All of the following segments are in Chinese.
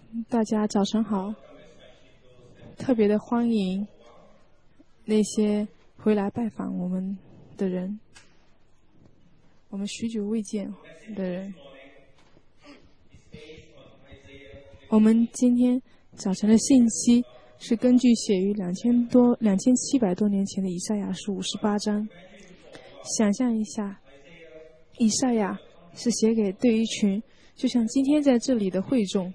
大家早上好，特别的欢迎那些回来拜访我们的人，我们许久未见的人。我们今天早晨的信息是根据写于2700多年前的以赛亚书58章。想象一下，以赛亚是写给对一群就像今天在这里的会众，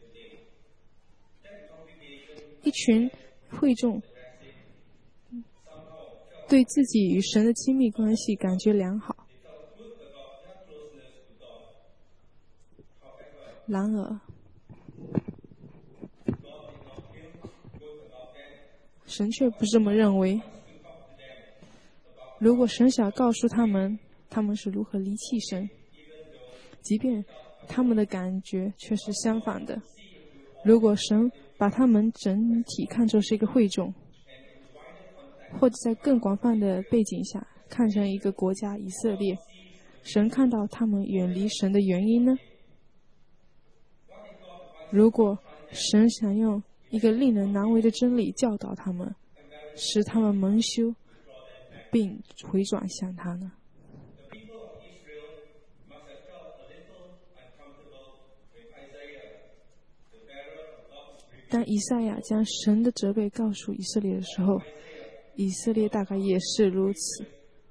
一群会众对自己与神的亲密关系感觉良好，然而神却不这么认为。如果神想告诉他们是如何离弃神，即便他们的感觉却是相反的。如果神把他们整体看作是一个会众，或者在更广泛的背景下看成一个国家以色列，神看到他们远离神的原因呢？如果神想用一个令人难为的真理教导他们，使他们蒙羞并回转向他呢？当以赛亚将神的责备告诉以色列的时候，以色列大概也是如此。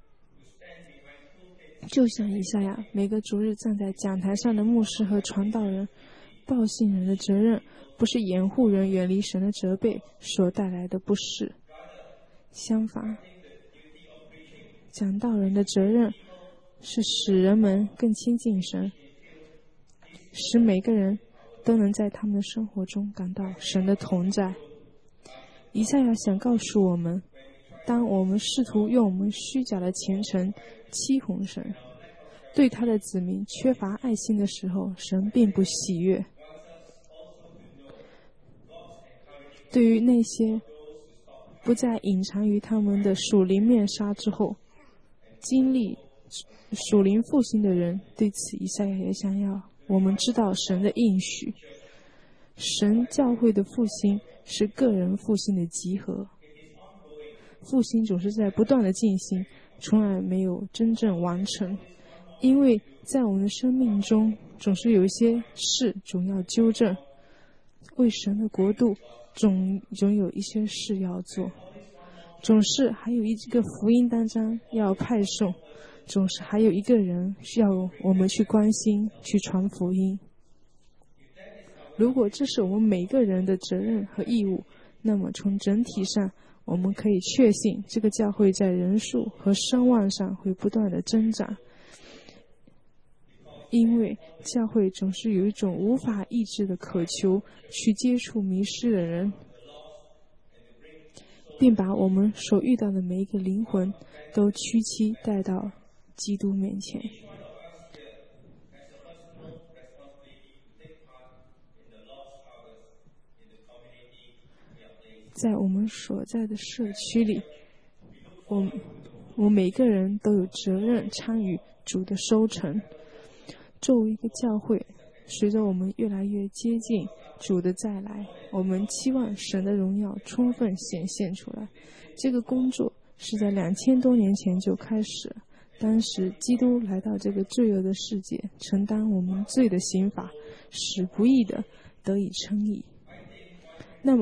就像以赛亚，每个主日站在讲台上的牧师和传道人，报信人的责任不是掩护人远离神的责备所带来的不适，相反，讲道人的责任是使人们更亲近神，使每个人都能在他们的生活中感到神的同在。以赛亚想告诉我们，当我们试图用我们虚假的虔诚欺哄神，对他的子民缺乏爱心的时候，神并不喜悦。对于那些不再隐藏于他们的属灵面纱之后，经历属灵复兴的人，对此以赛亚也想要我们知道神的应许。神教会的复兴是个人复兴的集合，复兴总是在不断的进行，从来没有真正完成。因为在我们的生命中，总是有一些事总要纠正，为神的国度总有一些事要做，总是还有一个福音单张要派送，总是还有一个人需要我们去关心，去传福音。如果这是我们每个人的责任和义务，那么从整体上我们可以确信，这个教会在人数和声望上会不断的增长。因为教会总是有一种无法抑制的渴求去接触迷失的人，并把我们所遇到的每一个灵魂都屈膝带到基督面前。在我们所在的社区里，我每个人都有责任参与主的收成。作为一个教会，随着我们越来越接近主的再来，我们期望神的荣耀充分显现出来。这个工作是在2000多年前就开始了，当时基督来到这个罪恶的世界，承担我们罪的刑罚，使不义的得以称义。那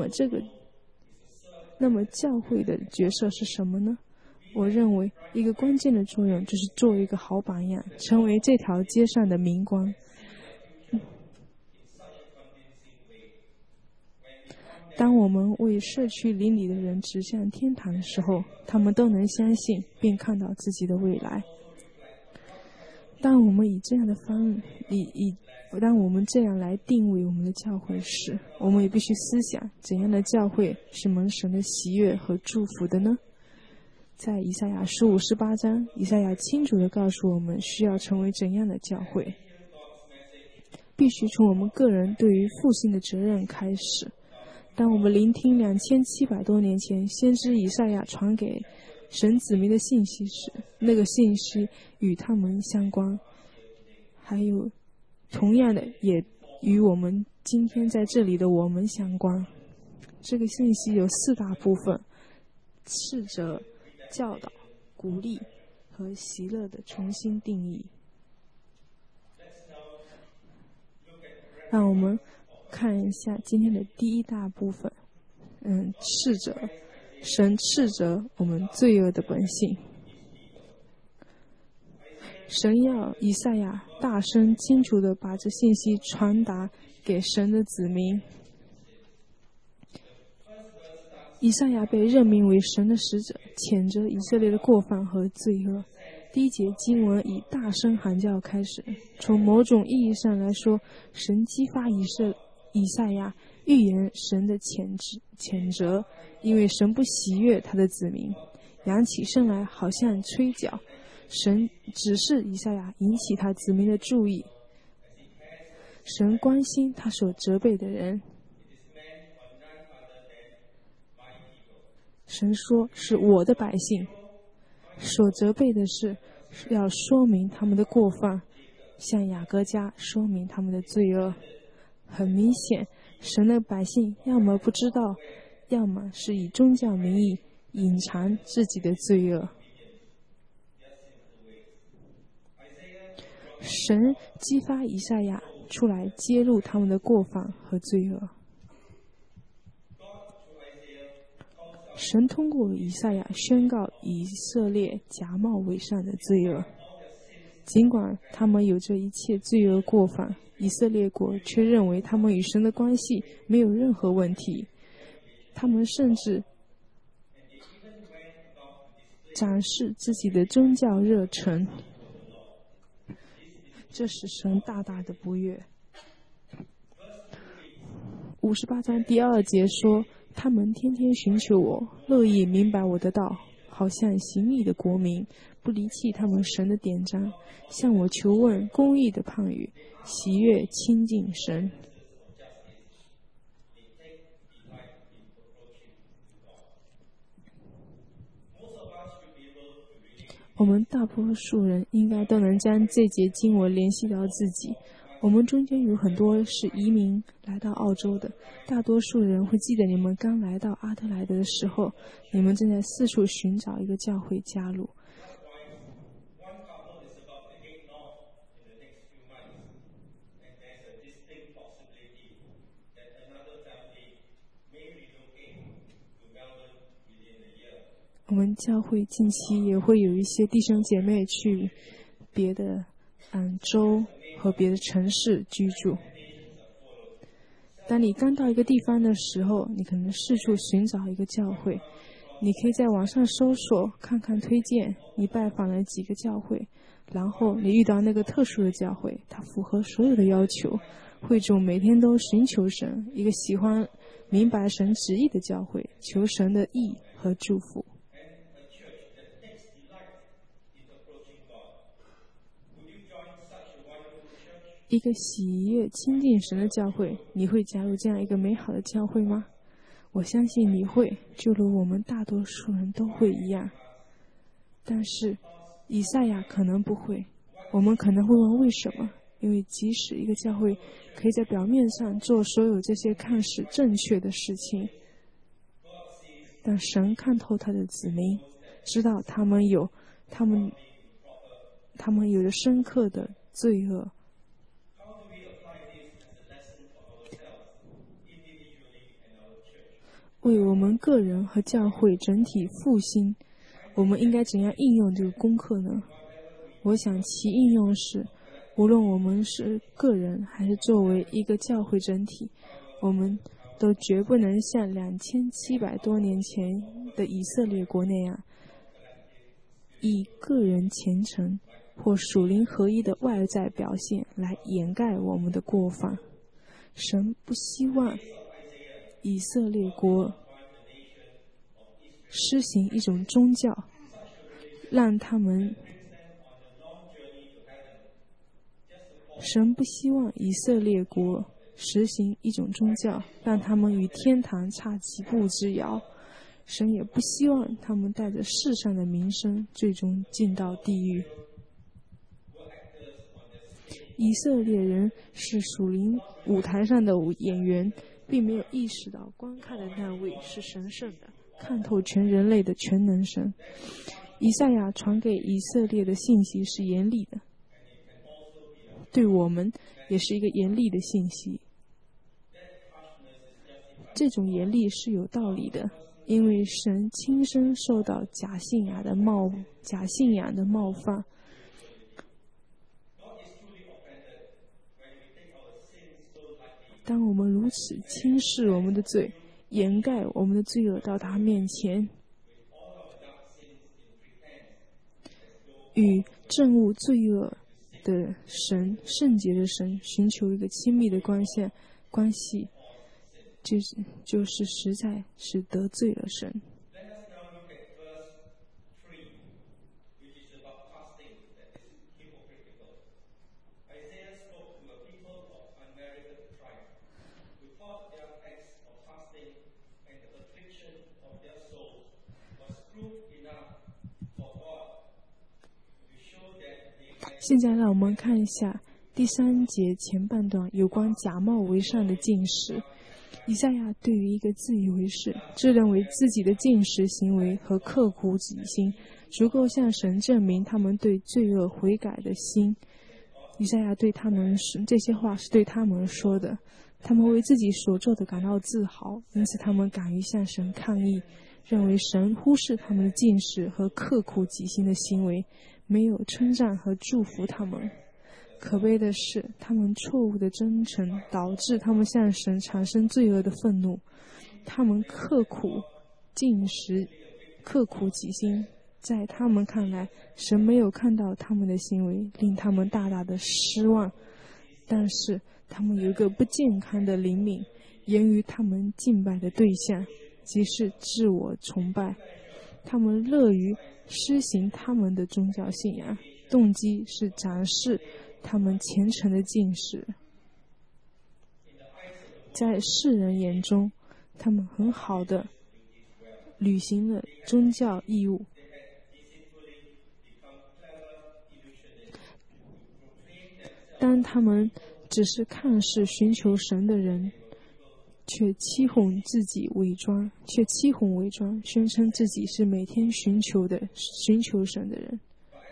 么教会的角色是什么呢？我认为一个关键的作用就是做一个好榜样，成为这条街上的明光。当我们为社区邻里的人指向天堂的时候，他们都能相信并看到自己的未来。当我们当我们这样来定位我们的教会时，我们也必须思想，怎样的教会是蒙神的喜悦和祝福的呢？在以赛亚书58章，以赛亚清楚地告诉我们需要成为怎样的教会。必须从我们个人对于复兴的责任开始。当我们聆听2700多年前先知以赛亚传给神子民的信息时，那个信息与他们相关，还有同样的也与我们今天在这里的我们相关。这个信息有4大部分：斥责、教导、鼓励和喜乐的重新定义。让我们看一下今天的第1大部分，斥责。神斥责我们罪恶的本性。神要以赛亚大声清楚地把这信息传达给神的子民。以赛亚被任命为神的使者，谴责以色列的过犯和罪恶。第1节经文以大声喊叫开始。从某种意义上来说，神激发以赛亚预言神的谴责，因为神不喜悦他的子民。扬起声来好像吹角，神指示以赛亚引起他子民的注意。神关心他所责备的人。神说是我的百姓，所责备的是要说明他们的过犯，向雅各家说明他们的罪恶。很明显，神的百姓要么不知道，要么是以宗教名义隐藏自己的罪恶。神激发以赛亚出来揭露他们的过犯和罪恶。神通过以赛亚宣告以色列假冒伪善的罪恶。尽管他们有这一切罪恶过犯，以色列国却认为他们与神的关系没有任何问题。他们甚至展示自己的宗教热忱，这使神大大的不悦。58章第2节说，他们天天寻求我，乐意明白我的道，好像行义的国民，不离弃他们神的典章，向我求问公义的判语，喜悦亲近神。我们大多数人应该都能将这节经文联系到自己。我们中间有很多是移民来到澳洲的，大多数人会记得你们刚来到阿德莱德的时候，你们正在四处寻找一个教会加入。我们教会近期也会有一些弟兄姐妹去别的州和别的城市居住。当你刚到一个地方的时候，你可能四处寻找一个教会，你可以在网上搜索看看推荐，你拜访了几个教会，然后你遇到那个特殊的教会，它符合所有的要求，会众每天都寻求神，一个喜欢明白神旨意的教会，求神的意和祝福。一个喜悦亲近神的教会，你会加入这样一个美好的教会吗？我相信你会，就如我们大多数人都会一样。但是以赛亚可能不会。我们可能会问为什么？因为即使一个教会可以在表面上做所有这些看似正确的事情，但神看透他的子民，知道他们有着深刻的罪恶。为我们个人和教会整体复兴，我们应该怎样应用这个功课呢？我想其应用是，无论我们是个人还是作为一个教会整体，我们都绝不能像2700多年前的以色列国那样，以个人虔诚或属灵合一的外在表现来掩盖我们的过犯。神不希望以色列国施行一种宗教，神不希望以色列国实行一种宗教，让他们与天堂差几步之遥。神也不希望他们带着世上的名声最终进到地狱。 以色列人是属灵舞台上的演员，并没有意识到观看的那位是神圣的，看透全人类的全能神。以赛亚传给以色列的信息是严厉的，对我们也是一个严厉的信息。这种严厉是有道理的，因为神亲身受到假信仰的冒犯。当我们如此轻视我们的罪，掩盖我们的罪恶到他面前，与憎恶罪恶的神、圣洁的神寻求一个亲密的关系，就是实在是得罪了神。现在让我们看一下第3节前半段有关假冒为善的禁食。以赛亚对于一个自以为是、自认为自己的禁食行为和刻苦己心，足够向神证明他们对罪恶悔改的心。以赛亚对他们这些话是对他们说的，他们为自己所做的感到自豪，因此他们敢于向神抗议，认为神忽视他们的禁食和刻苦己心的行为，没有称赞和祝福他们。可悲的是，他们错误的真诚导致他们向神产生罪恶的愤怒。他们刻苦禁食、刻苦己心，在他们看来，神没有看到他们的行为，令他们大大的失望。但是他们有一个不健康的灵敏，源于他们敬拜的对象，即是自我崇拜。他们乐于施行他们的宗教信仰，动机是展示他们虔诚的禁食。在世人眼中，他们很好的履行了宗教义务，当他们只是看似寻求神的人，却欺哄伪装，宣称自己是每天寻求神的人。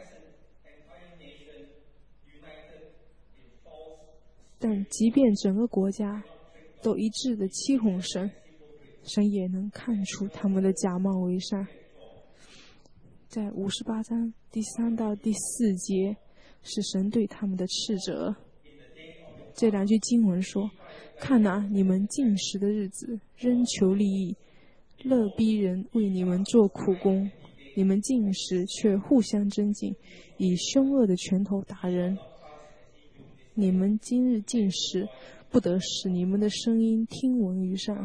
但即便整个国家都一致的欺哄神，神也能看出他们的假冒为善。在58章第3到第4节是神对他们的斥责。这2句经文说：看哪，你们禁食的日子，仍求利益，勒逼人为你们做苦工。你们禁食，却互相争竞，以凶恶的拳头打人。你们今日禁食，不得使你们的声音听闻于上。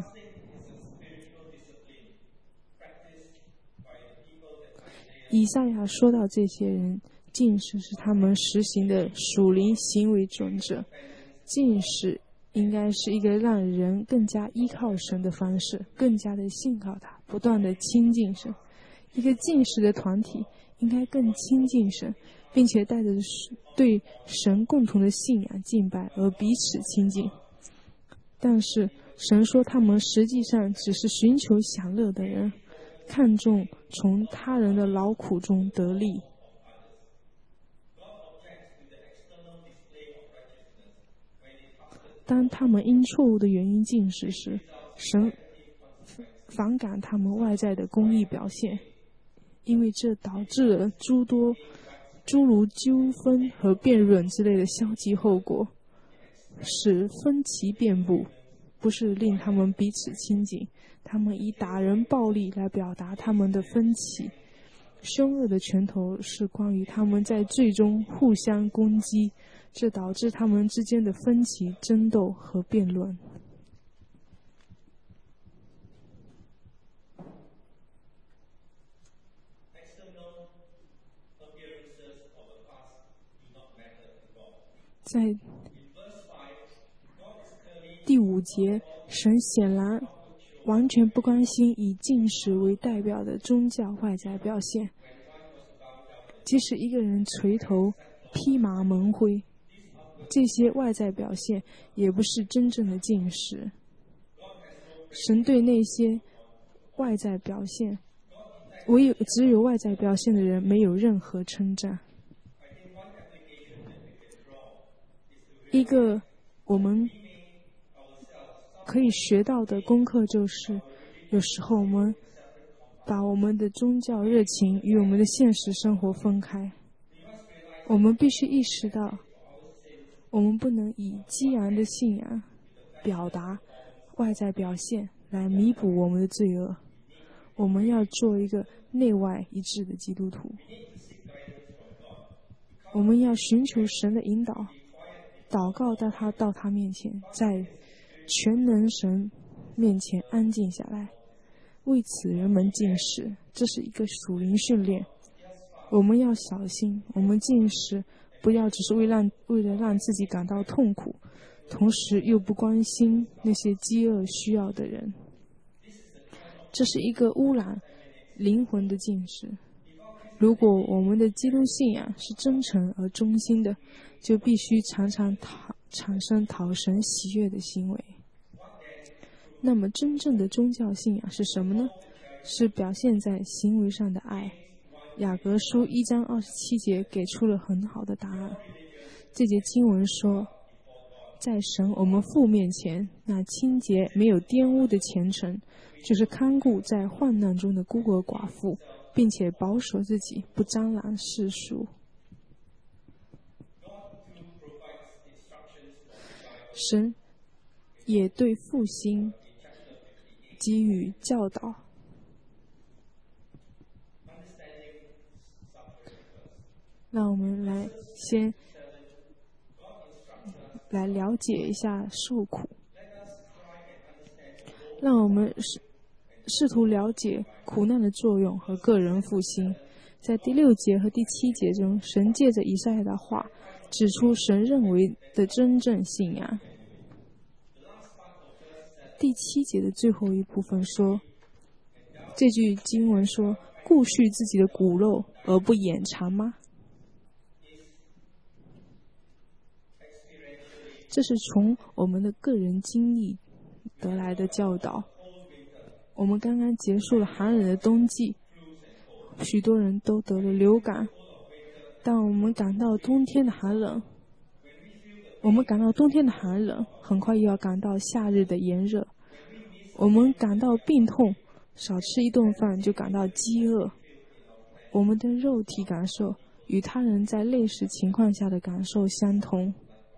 以赛亚说到这些人，禁食是他们实行的属灵行为准则。禁食应该是一个让人更加依靠神的方式，更加的信靠他，不断的亲近神。一个禁食的团体应该更亲近神，并且带着对神共同的信仰敬拜而彼此亲近。但是神说他们实际上只是寻求享乐的人，看重从他人的劳苦中得利。当他们因错误的原因禁食时，神反感他们外在的公义表现，因为这导致了诸如纠纷和辩论之类的消极后果，使分歧遍布，不是令他们彼此亲近。他们以打人暴力来表达他们的分歧。凶恶的拳头是关于他们在最终互相攻击，这导致他们之间的分歧、争斗和辩论。在第5节，神显然完全不关心以禁食为代表的宗教外在表现。即使一个人垂头、披麻蒙灰， 这些外在表现也不是真正的进食。神对那些外在表现，只有外在表现的人没有任何称赞。一个我们可以学到的功课就是，有时候我们把我们的宗教热情与我们的现实生活分开。我们必须意识到，我们不能以激昂的信仰表达外在表现来弥补我们的罪恶。我们要做一个内外一致的基督徒。我们要寻求神的引导，祷告到他面前，在全能神面前安静下来。为此人们禁食，这是一个属灵训练。我们要小心，我们禁食不要只是为了让自己感到痛苦，同时又不关心那些饥饿需要的人。这是一个污染灵魂的禁食。如果我们的基督信仰是真诚而忠心的，就必须常常产生讨神喜悦的行为。那么真正的宗教信仰是什么呢？是表现在行为上的爱。雅各书1章27节给出了很好的答案。这节经文说，在神我们父面前，那清洁没有玷污的虔诚，就是看顾在患难中的孤儿寡妇，并且保守自己不沾染世俗。神也对复兴给予教导。让我们先来了解一下受苦，让我们试图了解苦难的作用和个人复兴。在第6节和第7节中，神借着以赛亚的话指出神认为的真正信仰。第7节的最后一部分说，这句经文说，顾恤自己的骨肉而不眼馋吗？这是从我们的个人经历得来的教导。我们刚刚结束了寒冷的冬季，许多人都得了流感。当我们感到冬天的寒冷，很快又要感到夏日的炎热。我们感到病痛，少吃一顿饭就感到饥饿。我们的肉体感受与他人在类似情况下的感受相同。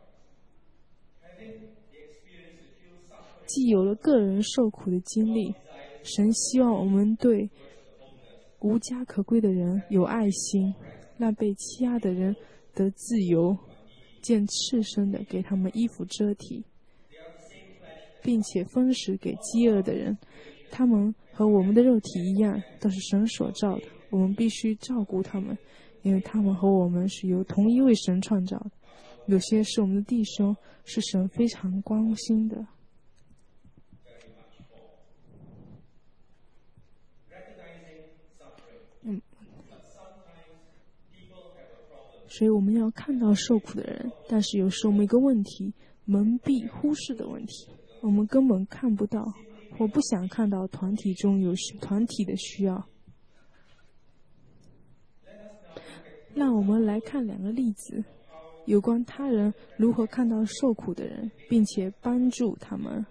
既有了个人受苦的经历，神希望我们对无家可归的人有爱心，让被欺压的人得自由，见赤身的给他们衣服遮体，并且分食给饥饿的人。他们和我们的肉体一样，都是神所造的，我们必须照顾他们，因为他们和我们是由同一位神创造的。有些是我们的弟兄，是神非常关心的。所以我们要看到受苦的人，但是有时候我们一个问题，蒙蔽忽视的问题，我们根本看不到或不想看到团体中有团体的需要。让我们来看2个例子，有关他人如何看到受苦的人，并且帮助他们。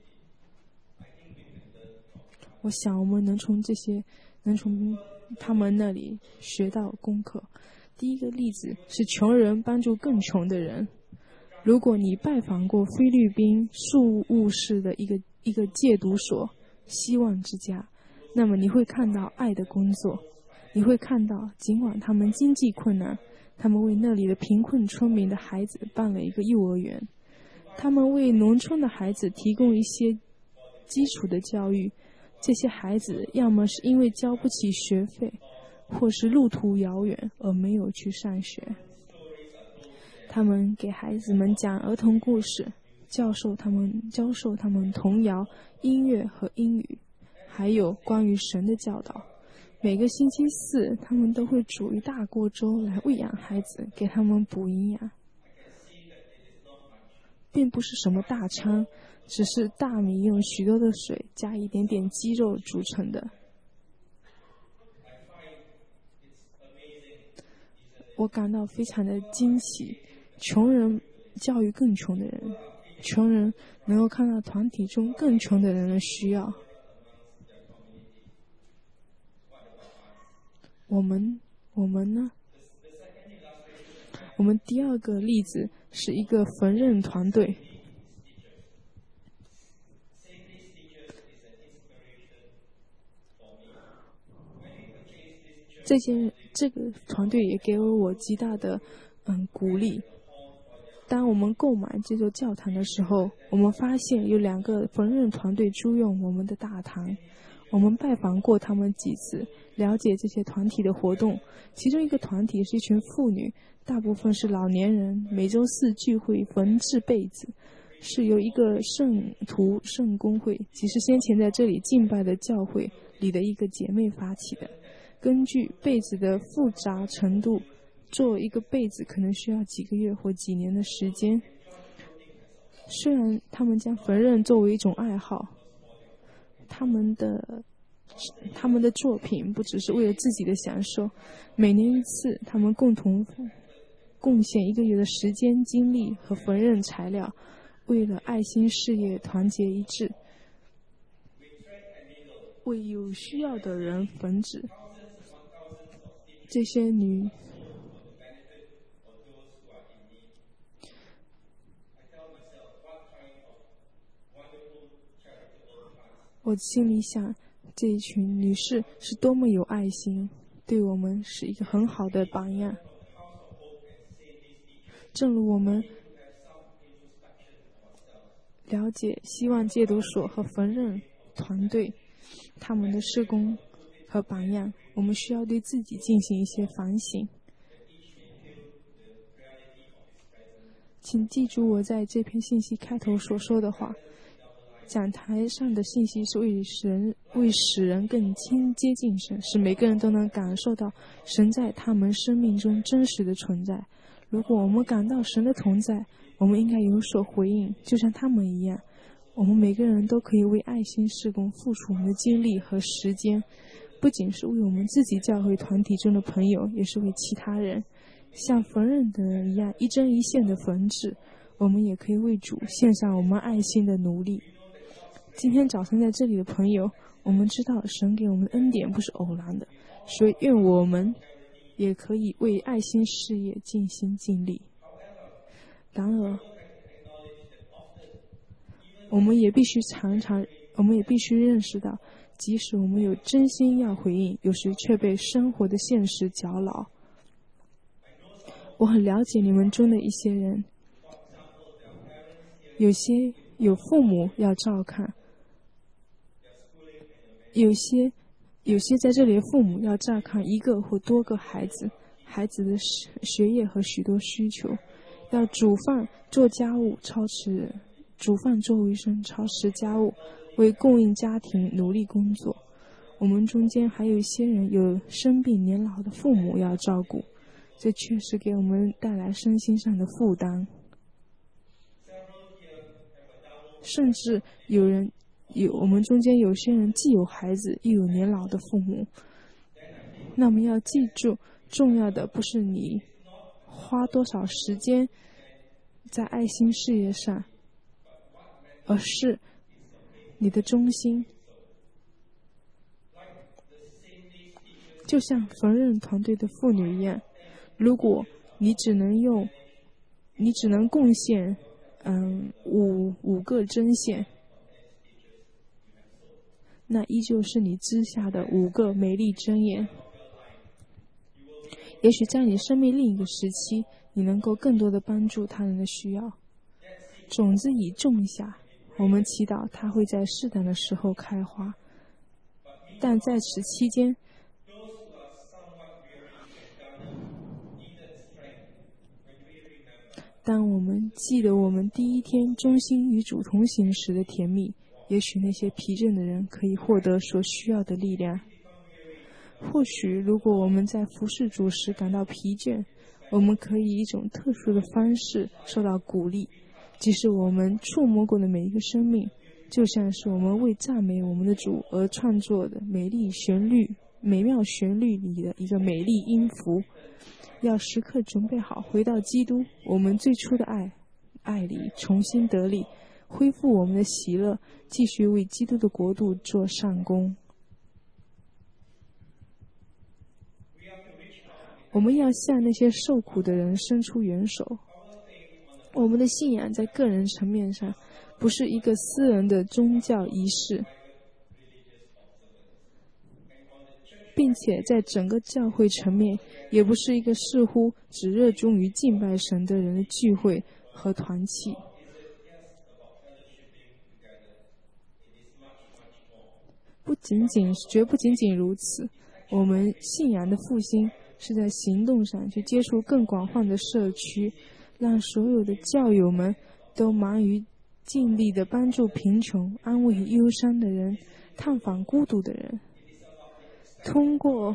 我想我们能从他们那里学到功课。第一个例子是穷人帮助更穷的人。如果你拜访过菲律宾宿务市的一个戒毒所希望之家，那么你会看到爱的工作。你会看到尽管他们经济困难，他们为那里的贫困村民的孩子办了一个幼儿园，他们为农村的孩子提供一些基础的教育。这些孩子要么是因为交不起学费，或是路途遥远而没有去上学。他们给孩子们讲儿童故事，教授他们童谣、音乐和英语，还有关于神的教导。每个星期4，他们都会煮一大锅粥来喂养孩子，给他们补营养。 并不是什么大餐，只是大米用许多的水加一点点鸡肉组成的。我感到非常的惊奇，穷人教育更穷的人，穷人能够看到团体中更穷的人的需要。我们呢？我们第二个例子是一个缝纫团队。这个团队也给了我极大的鼓励。当我们购买这座教堂的时候，我们发现有2个缝纫团队租用我们的大堂。我们拜访过他们几次，了解这些团体的活动。其中一个团体是一群妇女，大部分是老年人，每周4聚会缝制被子，是由一个圣徒圣公会，即是先前在这里敬拜的教会里的一个姐妹发起的。根据被子的复杂程度，做一个被子可能需要几个月或几年的时间。虽然他们将缝纫作为一种爱好，他们的作品不只是为了自己的享受，每年一次，他们共同贡献1个月的时间、精力和缝纫材料，为了爱心事业团结一致，为有需要的人缝制。这些女我心里想，这一群女士是多么有爱心，对我们是一个很好的榜样。正如我们了解希望戒毒所和缝纫团队他们的施工和榜样，我们需要对自己进行一些反省。请记住我在这篇信息开头所说的话，讲台上的信息是为使人更接近神，使每个人都能感受到神在他们生命中真实的存在。如果我们感到神的同在，我们应该有所回应，就像他们一样。我们每个人都可以为爱心事工付出我们的精力和时间，不仅是为我们自己教会团体中的朋友，也是为其他人。像缝纫的人一样一针一线的缝制，我们也可以为主献上我们爱心的努力。今天早晨在这里的朋友，我们知道神给我们的恩典不是偶然的，所以愿我们也可以为爱心事业尽心尽力。然而，我们也必须认识到，即使我们有真心要回应，有时却被生活的现实搅扰。我很了解你们中的一些人，有些有父母要照看，有些在这里的父母要照看1个或多个孩子的学业和许多需求，要煮饭做家务，煮饭做卫生，操持家务，为供应家庭努力工作。我们中间还有一些人有生病年老的父母要照顾，这确实给我们带来身心上的负担。甚至我们中间有些人既有孩子又有年老的父母。那么要记住，重要的不是你花多少时间在爱心事业上，而是你的忠心。就像缝纫团队的妇女一样，如果你只能贡献五个针线，那依旧是你织下的5个美丽针眼。也许在你生命另一个时期，你能够更多的帮助他人的需要。种子已种下，我们祈祷它会在适当的时候开花，但在此期间，当我们记得我们第一天忠心与主同行时的甜蜜，也许那些疲倦的人可以获得所需要的力量。或许如果我们在服侍主时感到疲倦，我们可以以一种特殊的方式受到鼓励， 即使我们触摸过的每一个生命，就像是我们为赞美我们的主而创作的美妙旋律里的一个美丽音符，要时刻准备好回到基督我们最初的爱里重新得力，恢复我们的喜乐，继续为基督的国度做善功。我们要向那些受苦的人伸出援手。我们的信仰在个人层面上不是一个私人的宗教仪式，并且在整个教会层面也不是一个似乎只热衷于敬拜神的人的聚会和团契。绝不仅仅如此，我们信仰的复兴是在行动上去接触更广泛的社区，让所有的教友们都忙于尽力地帮助贫穷、安慰忧伤的人、探访孤独的人。通过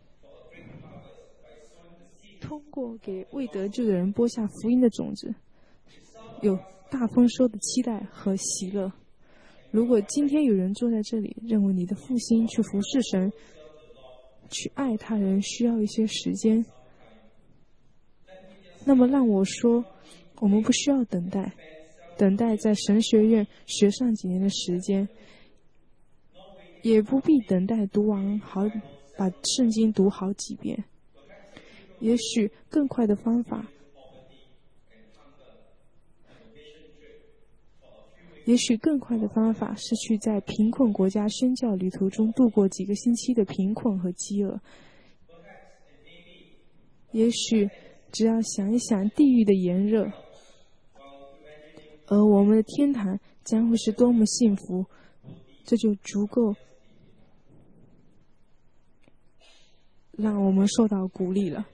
给未得救的人播下福音的种子，有大丰收的期待和喜乐。如果今天有人坐在这里，认为你的复兴去服侍神、去爱他人需要一些时间，那么让我说，我们不需要等待在神学院学上几年的时间，也不必等待把圣经读好几遍。也许更快的方法是去在贫困国家宣教旅途中度过几个星期的贫困和饥饿。也许只要想一想地狱的炎热，而我们的天堂将会是多么幸福，这就足够让我们受到鼓励了。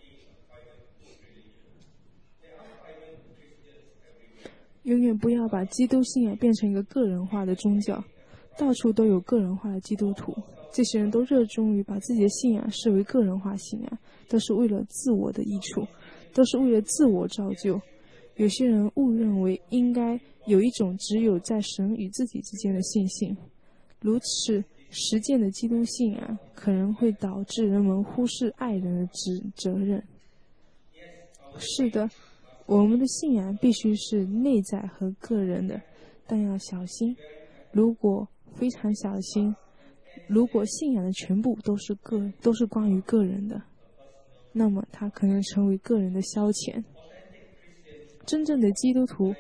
永远不要把基督信仰变成一个个人化的宗教，到处都有个人化的基督徒，这些人都热衷于把自己的信仰视为个人化信仰，都是为了自我的益处，都是为了自我造就。有些人误认为应该有一种只有在神与自己之间的信心，如此实践的基督信仰可能会导致人们忽视爱人的责任。是的，我们的信仰必须是内在和个人的，但要小心，非常小心，如果信仰的全部都是关于个人的，那么它可能成为个人的消遣。真正的基督徒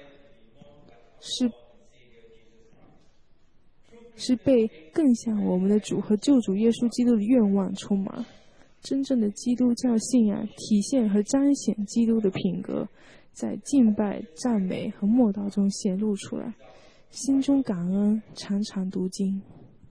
是被更像我们的主和救主耶稣基督的愿望充满。真正的基督教信仰体现和彰显基督的品格，在敬拜、赞美和默祷中显露出来，心中感恩，常常读经。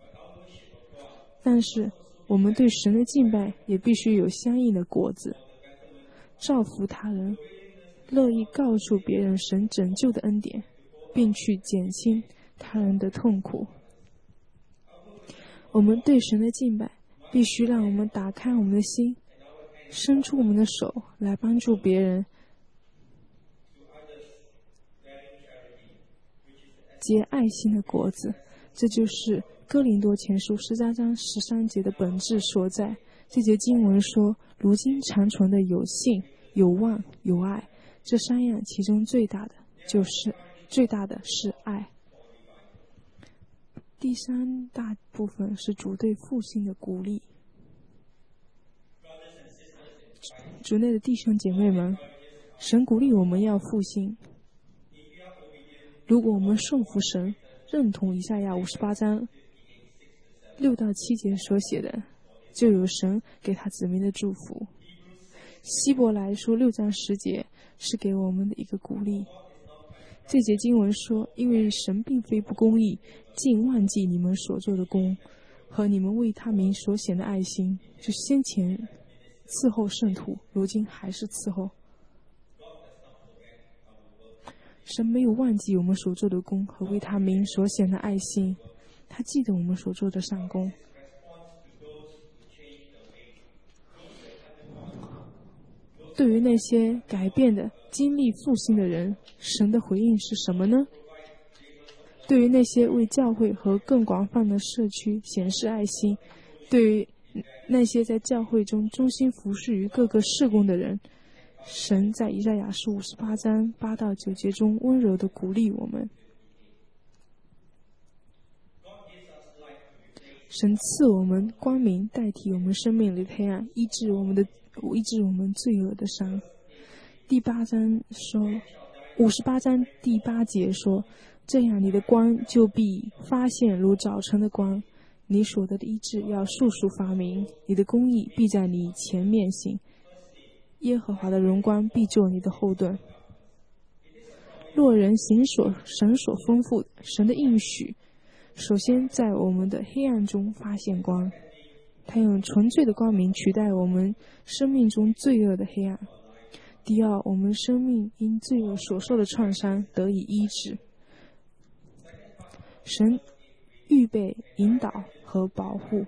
但是我们对神的敬拜也必须有相应的果子，造福他人，乐意告诉别人神拯救的恩典，并去减轻他人的痛苦。我们对神的敬拜必须让我们打开我们的心，伸出我们的手来帮助别人，结爱心的果子。这就是哥林多前书13章13节的本质所在。这节经文说，如今长存的有信、有望、有爱，这三样其中最大的是爱。第三大部分是主对复兴的鼓励。主内的弟兄姐妹们，神鼓励我们要复兴。如果我们顺服神，认同以赛亚58章6到7节所写的，就有神给他子民的祝福。希伯来书6章10节是给我们的一个鼓励。这节经文说，因为神并非不公义，竟忘记你们所做的功和你们为他名所显的爱心，就先前伺候圣徒，如今还是伺候。神没有忘记我们所做的功和为他名所显的爱心，他记得我们所做的善功。 对于那些改变的、经历复兴的人，神的回应是什么呢？对于那些为教会和更广泛的社区显示爱心，对于那些在教会中忠心服侍于各个事工的人，神在以赛亚书58章8到9节中温柔地鼓励我们。神赐我们光明，代替我们生命里的黑暗，医治我们罪恶的伤。58章第8节说，这样你的光就必发现如早晨的光，你所得的医治要速速发明，你的公义必在你前面行，耶和华的荣光必做你的后盾。若人行神所吩咐神的应许，首先在我们的黑暗中发现光，他用纯粹的光明取代我们生命中罪恶的黑暗。第二，我们生命因罪恶所受的创伤得以医治。神预备、引导和保护。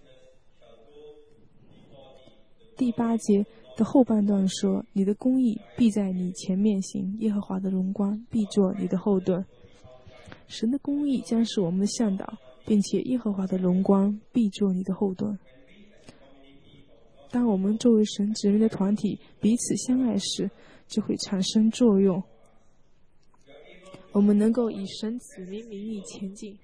第8节的后半段说，你的公义必在你前面行，耶和华的荣光必作你的后盾。神的公义将是我们的向导，并且耶和华的荣光必作你的后盾。当我们作为神子民的团体彼此相爱时，就会产生作用。我们能够以神子民名义前进，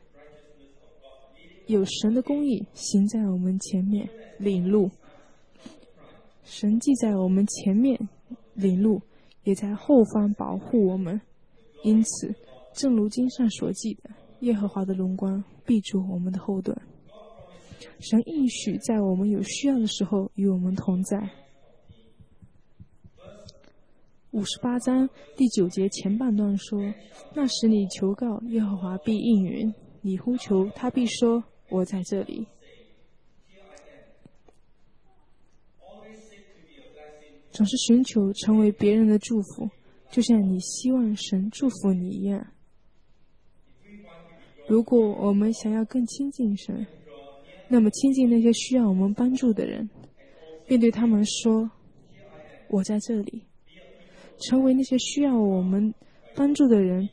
有神的公义行在我们前面领路。神既在我们前面领路，也在后方保护我们。因此，正如经上所记的，耶和华的荣光必作我们的后盾。神应许在我们有需要的时候与我们同在。58章第9节前半段说，那时你求告，耶和华必应允，你呼求，他必说，我在这里。总是寻求成为别人的祝福，就像你希望神祝福你一样。如果我们想要更亲近神，那么亲近那些需要我们帮助的人，并对他们说，我在这里。成为那些需要我们帮助的人，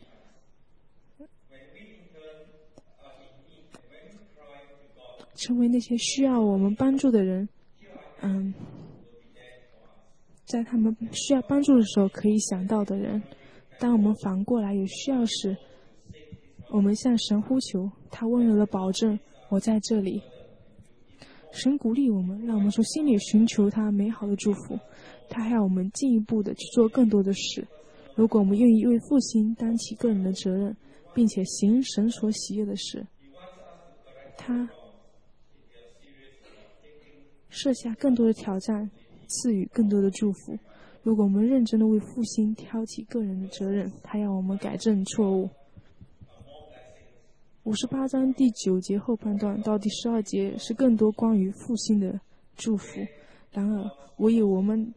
在他们需要帮助的时候可以想到的人。当我们反过来有需要时，我们向神呼求，他温柔的保证，我在这里。神鼓励我们，让我们从心里寻求他美好的祝福，他还要我们进一步的去做更多的事。如果我们愿意为复兴担起个人的责任，并且行神所喜悦的事，他设下更多的挑战，赐予更多的祝福。如果我们认真的为复兴挑起个人的责任，他要我们改正错误。58章第9节后半段到第12节是更多关于复兴的祝福。然而，唯有我们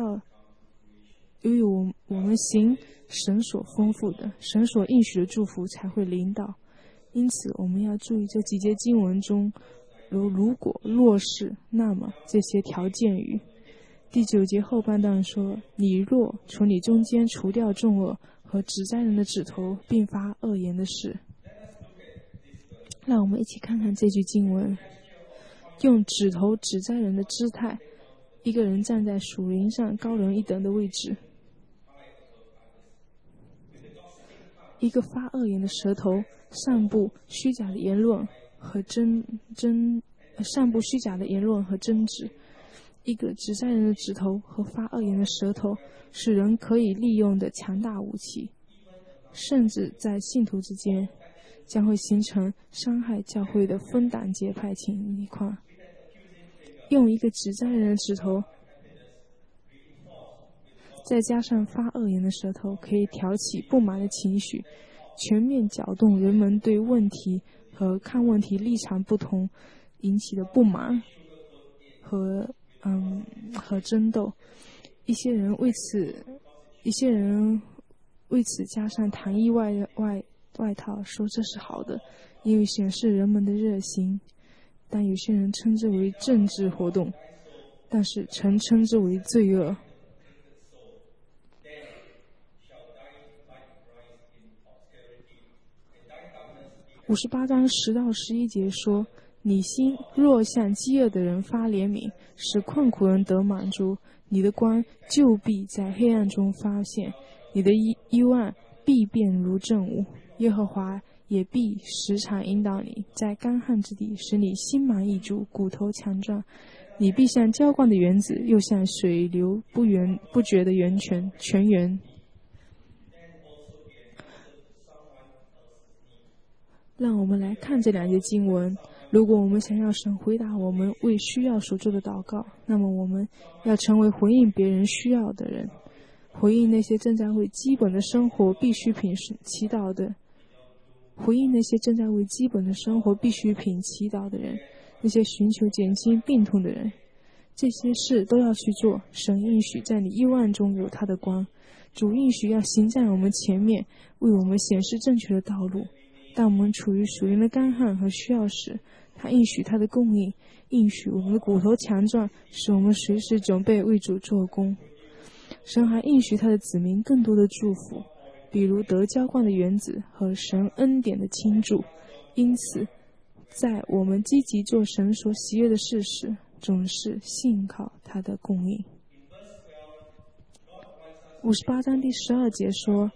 行神所吩咐的、神所应许的祝福才会临到。因此，我们要注意这几节经文中，如果、若是、那么这些条件语。第9节后半段说，你若从你中间除掉重恶和指摘人的指头，并发恶言的事。让我们一起看看这句经文，用指头指摘人的姿态，一个人站在属灵上高人一等的位置，一个发恶言的舌头，散布虚假的言论和争执。一个指摘人的指头和发恶言的舌头是人可以利用的强大武器，甚至在信徒之间将会形成伤害教会的分党结派情况。用一个指摘人的指头，再加上发恶言的舌头，可以挑起不满的情绪，全面搅动人们对问题和看问题立场不同引起的不满和争斗。一些人为此加上糖衣外套，说这是好的，因为显示人们的热心。但有些人称之为政治活动，但是曾称之为罪恶。 58章10到11节说：你心若向饥饿的人发怜悯，使困苦人得满足，你的光就必在黑暗中发现，你的幽暗必变如正午。耶和华也必时常引导你，在干旱之地，使你心满意足，骨头强壮。你必像浇灌的园子，又像水流不绝的泉源。让我们来看这2节经文。如果我们想要神回答我们为需要所做的祷告，那么我们要成为回应别人需要的人，回应那些正在为基本的生活必需品祈祷的，回应那些正在为基本的生活必需品祈祷的人，那些寻求减轻病痛的人。这些事都要去做。神应许在你幽暗中有他的光，主应许要行在我们前面，为我们显示正确的道路。当我们处于属灵的干旱和需要时，他应许他的供应，应许我们的骨头强壮，使我们随时准备为主做工。神还应许他的子民更多的祝福，比如得浇灌的园子和神恩典的倾注。因此，在我们积极做神所喜悦的事时，总是信靠他的供应。58章第12节说：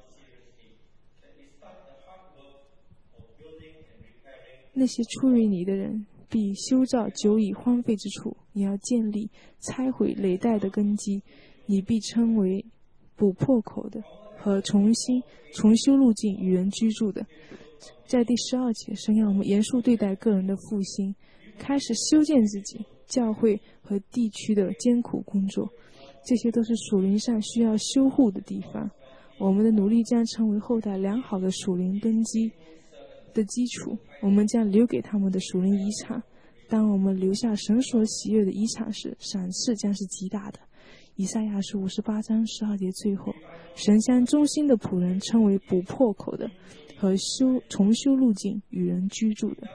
那些出于你的人必修造久已荒废之处，你要建立拆毁累代的根基，你必称为补破口的和重修路径与人居住的。在第12节，神要我们严肃对待个人的复兴，开始修建自己、教会和地区的艰苦工作，这些都是属灵上需要修护的地方。我们的努力将成为后代良好的属灵根基的基础，我们将留给他们的属灵遗产。当我们留下神所喜悦的遗产时，赏赐将是极大的。以赛亚书58章12节最后，神将忠心的仆人称为补破口的和重修路径与人居住的。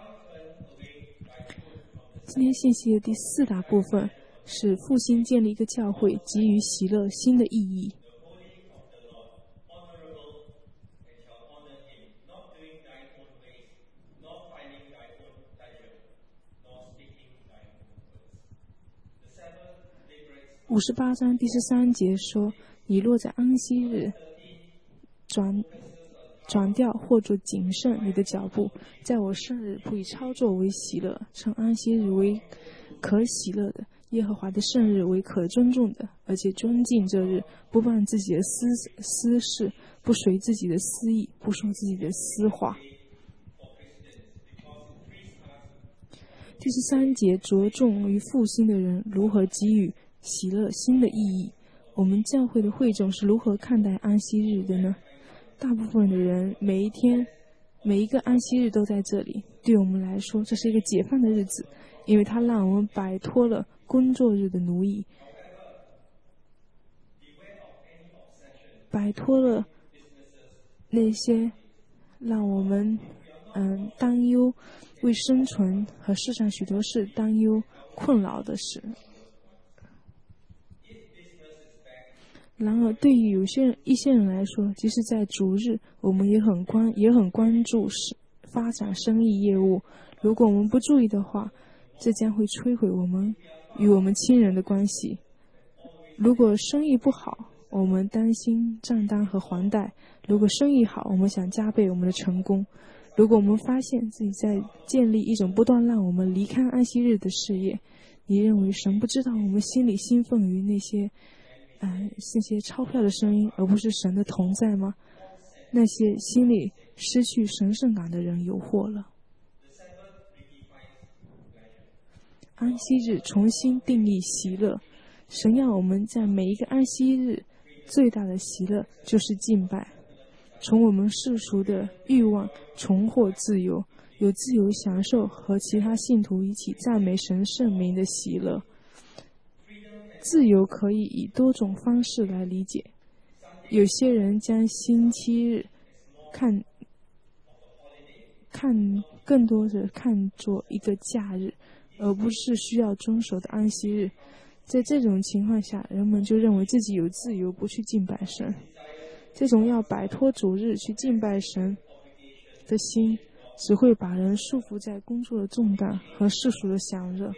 今天信息的第4大部分是复兴建立一个教会给予喜乐新的意义。58章第13节说：你若在安息日转调或者谨慎你的脚步，在我圣日不以操作为喜乐，称安息日为可喜乐的，耶和华的圣日为可尊重的，而且尊敬这日，不办自己的私事，不随自己的私意，不说自己的私话。第13节着重于复兴的人如何给予喜乐新的意义。我们教会的会众是如何看待安息日的呢？大部分的人每一个安息日都在这里，对我们来说这是一个解放的日子，因为它让我们摆脱了工作日的奴役，摆脱了那些让我们担忧为生存和世上许多事担忧困扰的事。然而，对于一些人来说，即使在主日，我们也很关注发展生意业务。如果我们不注意的话，这将会摧毁我们与我们亲人的关系。如果生意不好，我们担心账单和还贷；如果生意好，我们想加倍我们的成功。如果我们发现自己在建立一种不断让我们离开安息日的事业，你认为神不知道我们心里兴奋于那些钞票的声音，而不是神的同在吗？那些心里失去神圣感的人有祸了。安息日重新定义喜乐，神要我们在每一个安息日最大的喜乐就是敬拜，从我们世俗的欲望重获自由，有自由享受和其他信徒一起赞美神圣名的喜乐。自由可以以多种方式来理解，有些人将星期日更多的看作一个假日，而不是需要遵守的安息日。在这种情况下，人们就认为自己有自由不去敬拜神。这种要摆脱主日去敬拜神的心， 只会把人束缚在工作的重担和世俗的享乐。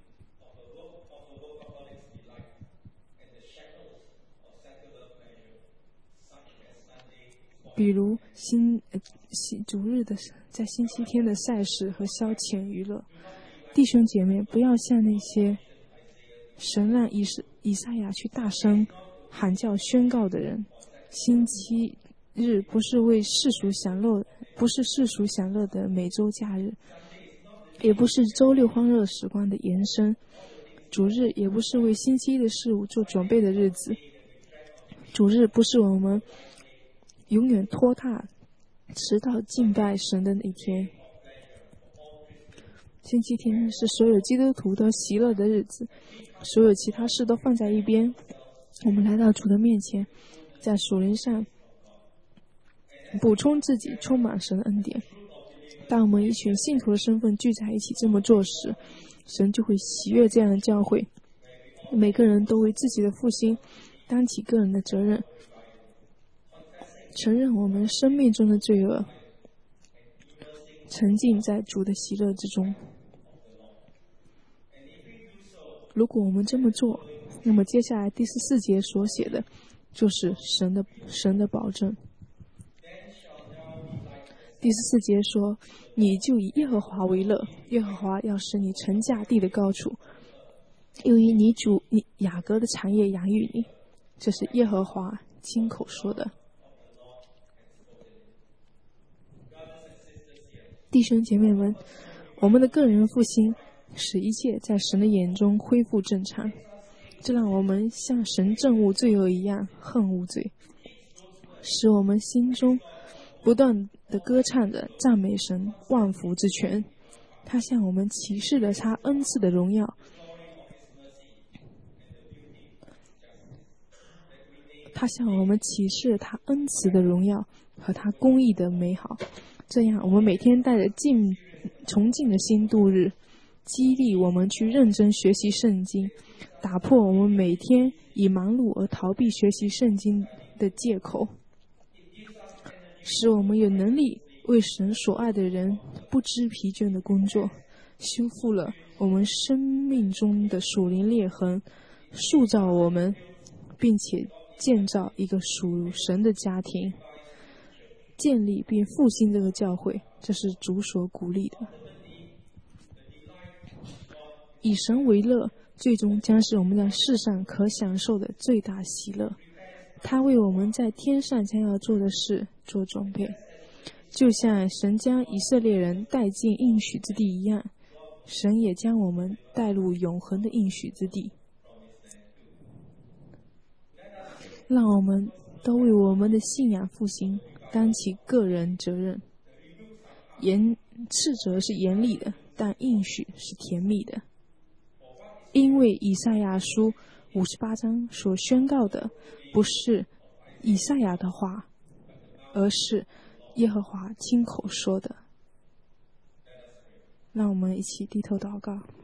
比如主日的在星期天的赛事和消遣娱乐。弟兄姐妹，不要像那些神让以赛亚去大声喊叫宣告的人。星期日不是世俗享乐的每周假日，也不是周六欢乐时光的延伸。主日也不是为星期一的事物做准备的日子。主日不是我们永远拖沓迟到敬拜神的那天。星期天是所有基督徒都喜乐的日子，所有其他事都放在一边，我们来到主的面前，在属灵上补充自己，充满神的恩典。当我们以全信徒的身份聚在一起这么做时，神就会喜悦这样的教会。每个人都为自己的复兴担起个人的责任，承认我们生命中的罪恶，沉浸在主的喜乐之中。如果我们这么做，那么接下来第14节所写的就是神的保证。第14节说：“你就以耶和华为乐，耶和华要使你乘驾地的高处，又以你雅各的产业养育你。”这是耶和华亲口说的。弟兄姐妹们，我们的个人复兴使一切在神的眼中恢复正常，这让我们像神憎恶罪恶一样恨恶罪，使我们心中不断的歌唱着赞美神万福之权。他向我们启示了他恩赐的荣耀，他向我们启示了他恩慈的荣耀和他公义的美好。这样我们每天带着崇敬的心度日，激励我们去认真学习圣经，打破我们每天以忙碌而逃避学习圣经的借口，使我们有能力为神所爱的人不知疲倦的工作，修复了我们生命中的属灵裂痕，塑造我们，并且建造一个属神的家庭，建立并复兴这个教会，这是主所鼓励的。以神为乐，最终将是我们在世上可享受的最大喜乐。他为我们在天上将要做的事做准备，就像神将以色列人带进应许之地一样，神也将我们带入永恒的应许之地。让我们都为我们的信仰复兴担起个人责任。斥责是严厉的，但应许是甜蜜的。因为以赛亚书58章所宣告的不是以赛亚的话，而是耶和华亲口说的。让我们一起低头祷告。